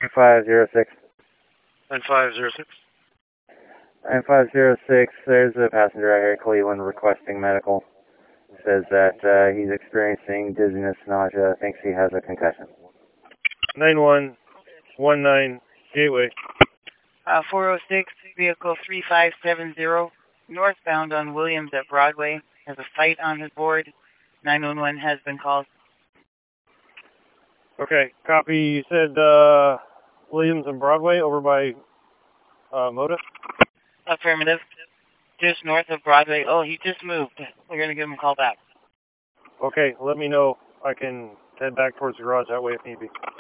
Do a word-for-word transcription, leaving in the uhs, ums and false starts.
five zero six. nine five zero six. nine five zero six, there's a passenger out here in Cleveland requesting medical. Says that uh, he's experiencing dizziness, nausea, thinks he has a concussion. nine one one nine Gateway. Uh, four oh six, vehicle three five seven zero, northbound on Williams at Broadway, has a fight on his board. nine one one has been called. Okay, copy. You said uh, Williams and Broadway over by uh, Moda? Affirmative. Just north of Broadway. Oh, he just moved. We're going to give him a call back. Okay, let me know. I can head back towards the garage that way if need be.